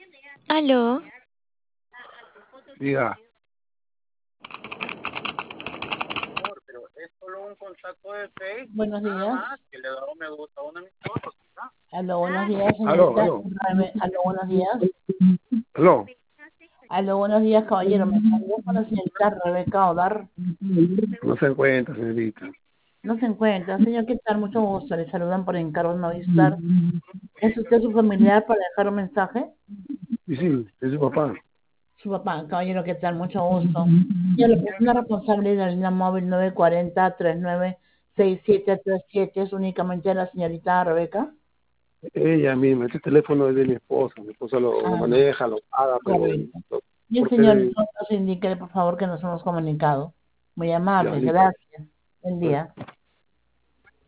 Aló, Diga, Buenos días. Aló, buenos días, aló, señorita. aló, Aló, buenos días. aló. Aló, buenos días, caballero. Me salió con la señorita Rebeca Odar. No se encuentra, señorita. No se encuentra. Señor, ¿qué tal? Mucho gusto. Le saludan por encargo no avisar. ¿Es usted su familiar para dejar un mensaje? Y sí, es su papá. Su papá, caballero, ¿qué tal? Mucho gusto. Yo la persona responsable de la línea móvil 940-396737 es únicamente la señorita Rebeca. Ella misma, este teléfono es de mi esposa. Mi esposa lo Ah, maneja, lo paga, pero correcto. Y el por señor, tele, entonces, indíquele, por favor, que nos hemos comunicado. Muy ya amable, listo. gracias. Buen día.